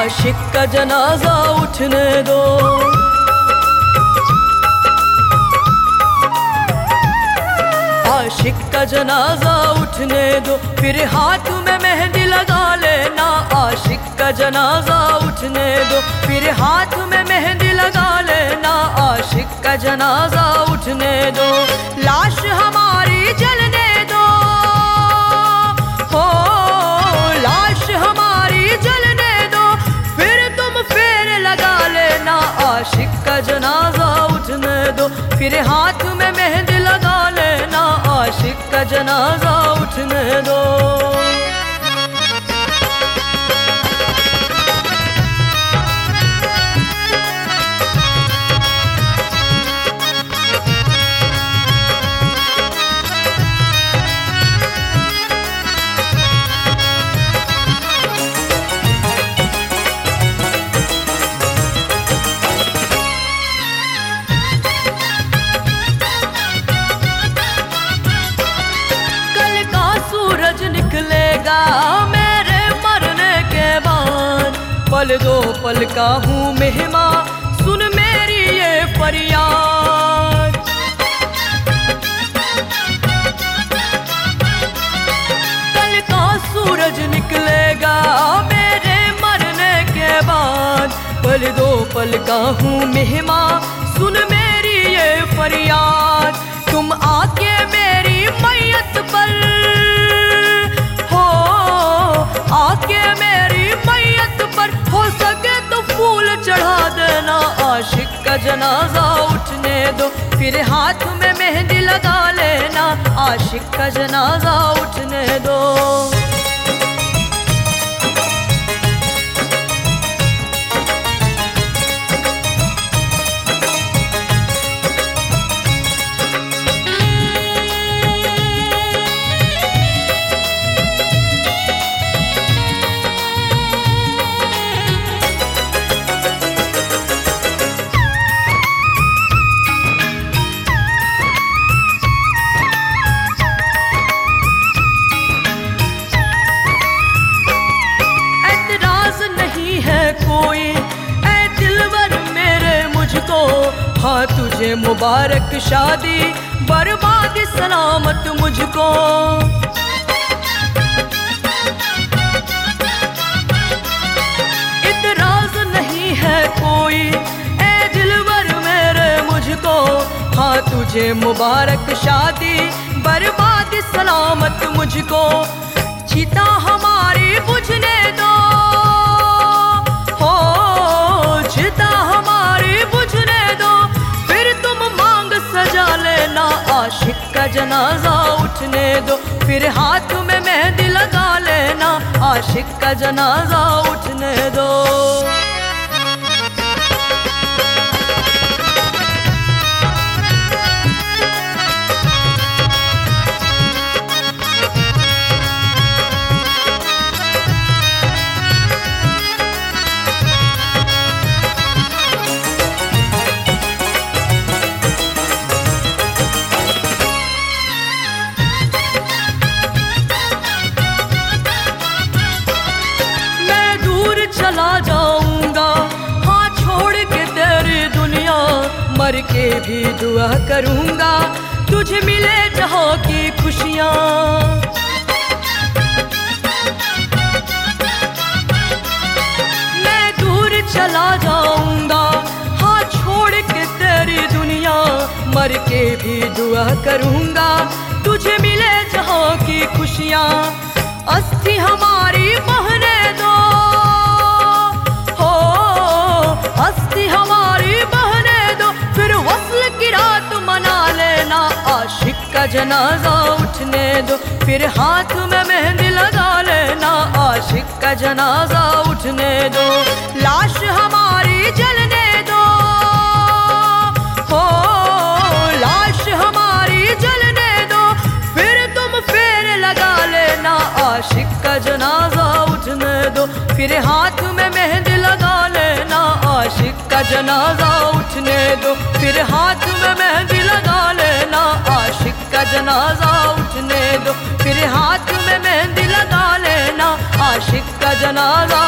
आशिक का जनाजा उठने दो। आशिक का जनाजा उठने दो, फिर हाथ में मेहंदी लगा लेना। आशिक का जनाजा उठने दो, फिर हाथ में मेहंदी लगा लेना। आशिक का जनाजा उठने दो, लाश हमारी जलने दो। हो लाश हमारी जलने दो, फिर तुम फेर लगा लेना। आशिक का जनाजा उठने दो, फिर हाथ में मेहंदी लगा लेना। आशिक का जनाजा उठने दो। सूरज निकलेगा मेरे मरने के बाद, पल दो पल का हूँ मेहमान, सुन मेरी ये फरियाद। कल का सूरज निकलेगा मेरे मरने के बाद, पल दो पल का हूँ मेहमान, सुन मेरी ये फरियाद। तुम आके मेरी मैयत पर, आके मेरी मैयत पर हो सके तो फूल चढ़ा देना। आशिक का जनाजा उठने दो, फिर हाथ में मेहंदी लगा लेना। आशिक का जनाजा उठने दो। हाँ तुझे मुबारक शादी, बर्बाद सलामत मुझको। इतराज नहीं है कोई ऐ दिलवर मेरे मुझको। हाँ तुझे मुबारक शादी, बर्बाद सलामत मुझको। चिता हमारी बुझने दो, हो चिता हमारी बुझने दो, फिर तुम मांग सजा लेना। आशिक का जनाजा उठने दो, फिर हाथ में मेहंदी लगा लेना। आशिक का जनाजा उठने दो। चला जाऊंगा हाँ छोड़ के तेरी दुनिया, मर के भी दुआ करूंगा तुझे मिले जहां की खुशियां। मैं दूर चला जाऊंगा हाँ छोड़ के तेरी दुनिया, मर के भी दुआ करूंगा तुझे मिले जहां की खुशियां। अस्थि हमारी बहने दो, अस्थि हमारी बहने दो, फिर वस्ल की रात मना लेना। आशिक का जनाजा उठने दो, फिर हाथ में मेहंदी लगा लेना। आशिक का जनाजा उठने दो, लाश हमारी जलने दो। हो लाश हमारी जलने दो, फिर तुम फेर लगा लेना। आशिक का जनाजा उठने दो, फिर हाथ में मेहंदी लगा लेना। आशिक का जनाजा उठने दो, फिर हाथ में मेहंदी लगा लेना। आशिक का जनाजा उठने दो, फिर हाथ में मेहंदी लगा लेना। आशिक का जनाजा